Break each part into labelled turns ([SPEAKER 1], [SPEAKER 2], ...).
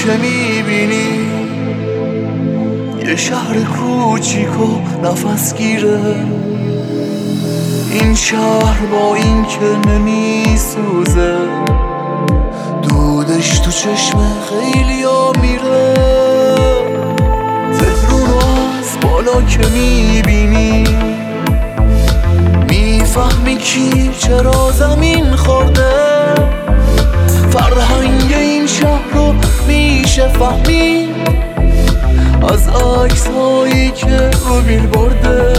[SPEAKER 1] که میبینی یه شهر کوچیک و نفس گیره. این شهر با این که نمیسوزه، دودش تو چشم خیلی ها میره. تهرون رو از بالا که میبینی میفهمی کی چرا زمین خورده. فرهنگ این شهر رو میشه فهمید از عکس هایی که رو بیلبورده.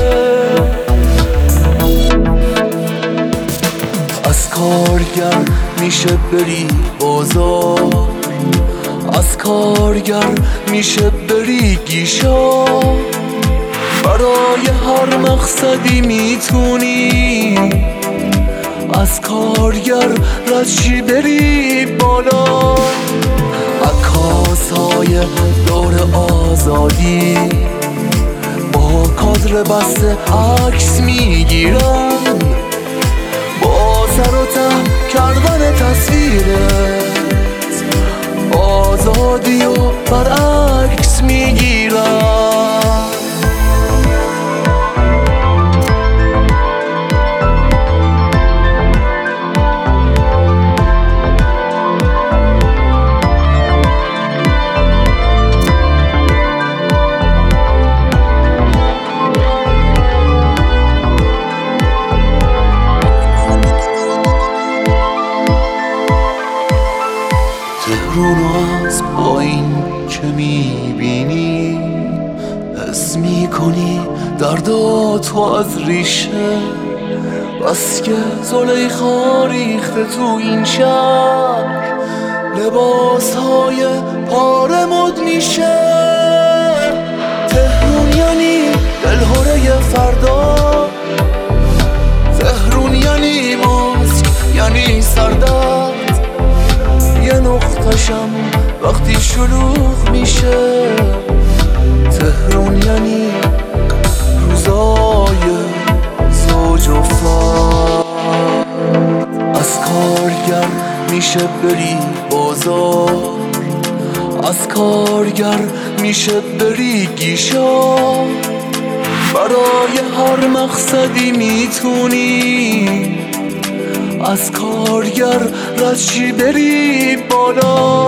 [SPEAKER 1] از کارگر میشه بری بازار، از کارگر میشه بری گیشا. برای هر مقصدی میتونی از کارگر رد بری بالا. عکاس‌های دور آزادی با کادر بسته عکس میگیرن، با سر و ته کردن تصویرت آزادی و برعکس میگیرن. تهرونو از پایین که میبینی حس میکنی درداتو از ریشه. بس که زلیخا ریخته تو این شهر، لباس های پاره مد میشه. تهرون یعنی دلهوره فردا، تهرون یعنی ماسک یعنی سردرد. یه نقطشم وقتی شلوغ میشه. تهرون یعنی روزای زوج و فرد. از کارگر میشه بری بازار، از کارگر میشه بری گیشا. برای هر مقصدی میتونی از کارگر رد بری بالا.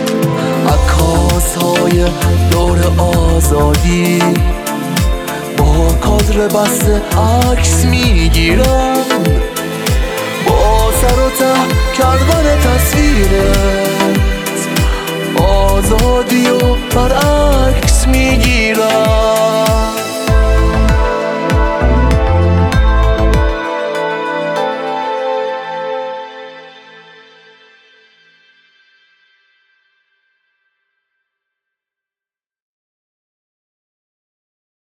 [SPEAKER 1] عکاس‌های دور آزادی با کادر بسته عکس میگیرن، با سر و ته کردن تصویرت آزادی و برعکس میگیرن.